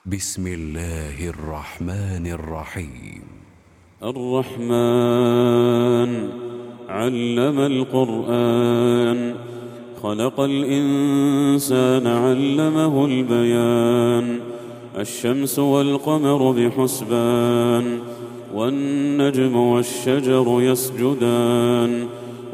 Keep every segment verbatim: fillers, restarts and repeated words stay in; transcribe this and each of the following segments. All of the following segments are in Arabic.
بسم الله الرحمن الرحيم. الرحمن علم القرآن، خلق الإنسان علمه البيان. الشمس والقمر بحسبان، والنجم والشجر يسجدان.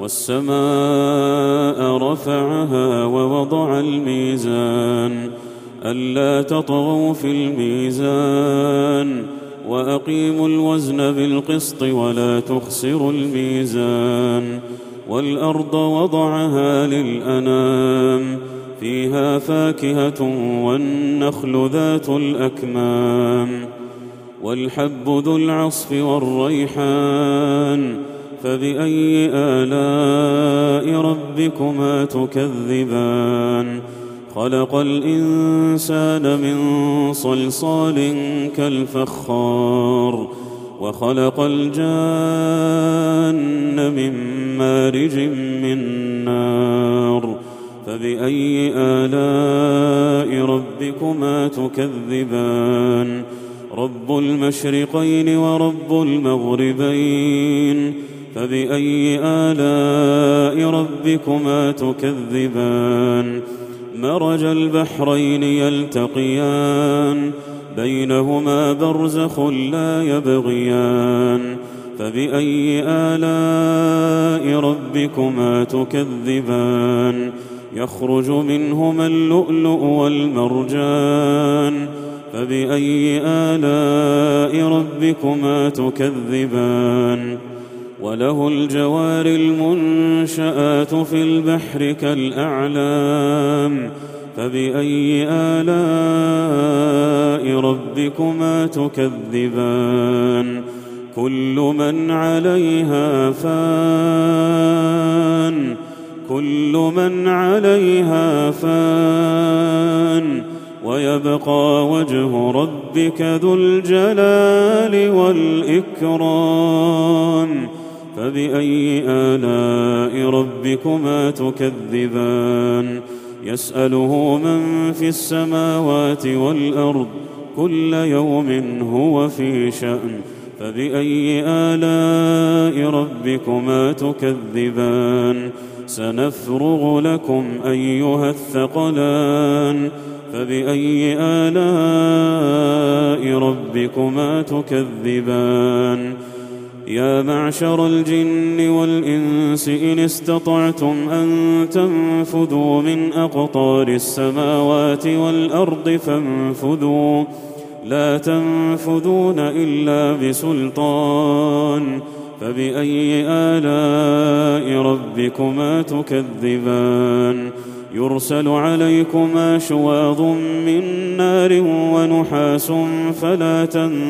والسماء رفعها ووضع الميزان، ألا تطغوا في الميزان، وأقيموا الوزن بالقسط ولا تخسروا الميزان. والأرض وضعها للأنام، فيها فاكهة والنخل ذات الأكمام. والحب ذو العصف والريحان، فبأي آلاء ربكما تكذبان؟ خلق الإنسان من صلصال كالفخار، وخلق الجان من مارج من نار. فبأي آلاء ربكما تكذبان؟ رب المشرقين ورب المغربين، فبأي آلاء ربكما تكذبان؟ مرج البحرين يلتقيان، بينهما برزخ لا يبغيان. فبأي آلاء ربكما تكذبان؟ يخرج منهما اللؤلؤ والمرجان. فبأي آلاء ربكما تكذبان؟ وله الجوار المنشآت في البحر كالأعلام. فبأي آلاء ربكما تكذبان؟ كل من عليها فان، كل من عليها فان، ويبقى وجه ربك ذو الجلال والإكرام. فبأي آلاء ربكما تكذبان؟ يسأله من في السماوات والأرض، كل يوم هو في شأن. فبأي آلاء ربكما تكذبان؟ سنفرغ لكم أيها الثقلان. فبأي آلاء ربكما تكذبان؟ يا معشر الجن والإنس إن استطعتم أن تنفذوا من أقطار السماوات والأرض فانفذوا، لا تنفذون إلا بسلطان. فبأي آلاء ربكما تكذبان؟ يرسل عليكما شواظ من نار ونحاس فلا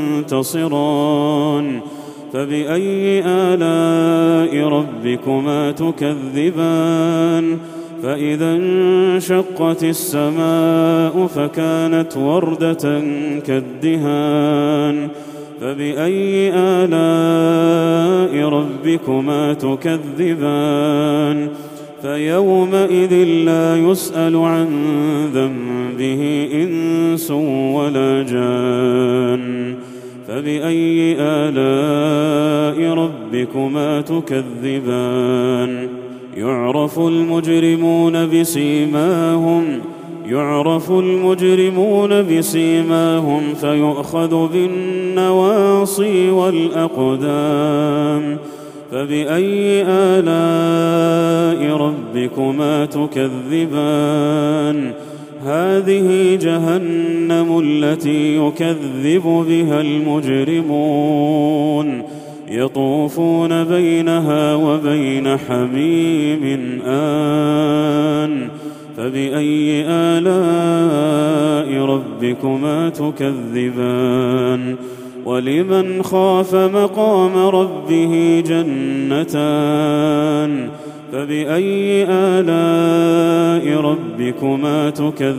تنتصران. فبأي آلاء ربكما تكذبان؟ فإذا انشقت السماء فكانت وردة كالدهان. فبأي آلاء ربكما تكذبان؟ فيومئذ لا يسأل عن ذنبه إنس ولا جان. فبأي آلاء ربكما تكذبان؟ يعرف المجرمون بسيماهم، يعرف المجرمون بسيماهم فيؤخذ بالنواصي والأقدام. فبأي آلاء ربكما تكذبان؟ هذه جهنم التي يكذب بها المجرمون، يطوفون بينها وبين حميم آن. فبأي آلاء ربكما تكذبان؟ ولمن خاف مقام ربه جنتان. فبأي آلاء ربكما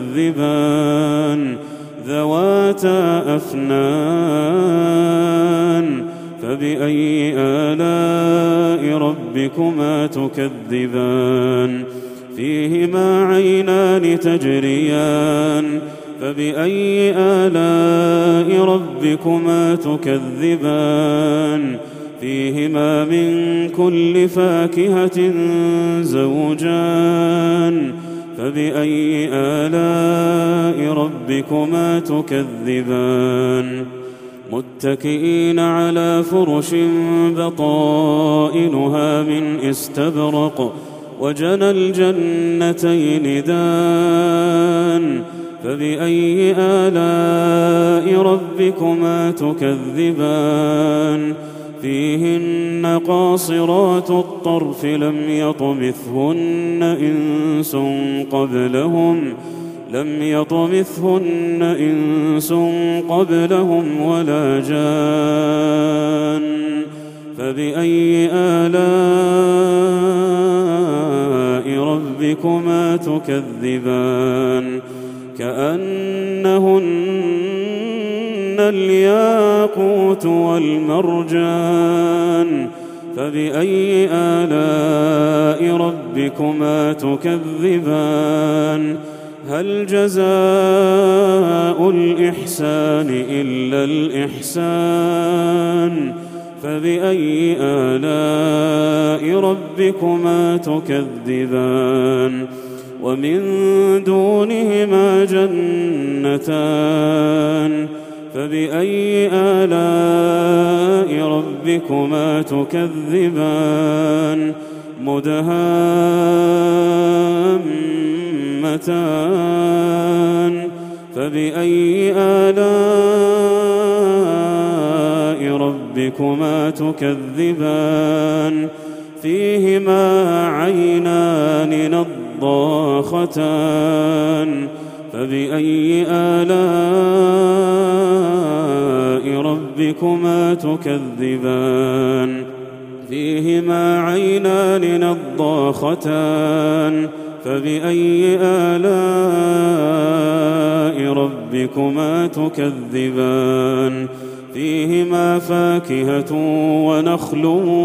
تكذبان؟ ذواتا أفنان. فبأي آلاء ربكما تكذبان؟ فيهما عينان تجريان، فبأي آلاء ربكما تكذبان فيهما من كل فاكهة زوجان فبأي آلاء ربكما تكذبان متكئين على فرش بطائنها من استبرق وجنى الجنتين دان فبأي آلاء ربكما تكذبان فيهن قاصرات الطرف لم يطمثهن إنس قبلهم لم يطمثهن إنس قبلهم ولا جان فبأي آلاء ربكما تكذبان كأنهن الياقوت والمرجان فبأي آلاء ربكما تكذبان هل جزاء الإحسان إلا الإحسان فبأي آلاء ربكما تكذبان ومن دونهما جنتان فبأي آلاء ربكما تكذبان مدهامتان فبأي آلاء ربكما تكذبان فيهما عينان نضاختان فبأي آلاء ربكما تكذبان فيهما عينان نضاختان فبأي آلاء ربكما تكذبان فيهما فاكهة ونخل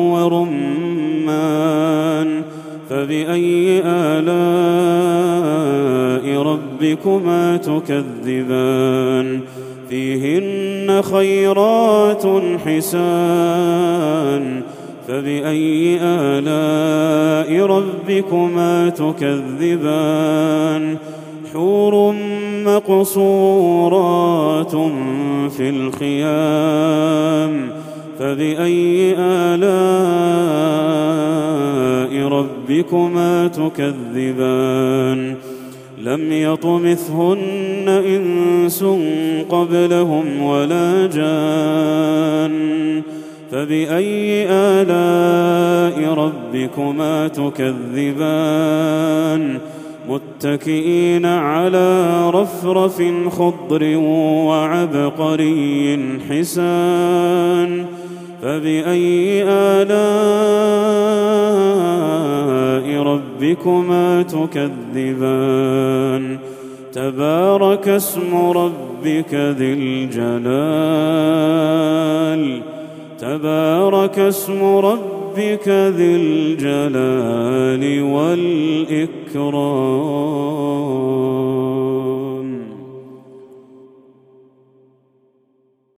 ورمان فبأي آلاء ربكما تكذبان فيهن خيرات حسان فبأي آلاء ربكما تكذبان حور مقصورات في الخيام فبأي آلاء ربكما تكذبان لم يطمثهن إنس قبلهم ولا جان فبأي آلاء ربكما تكذبان متكئين على رفرف خضر وعبقري حسان فبأي آلاء ربكما تكذبان تبارك اسم ربك ذي الجلال تبارك اسم ربك ذي الجلال والإكرام.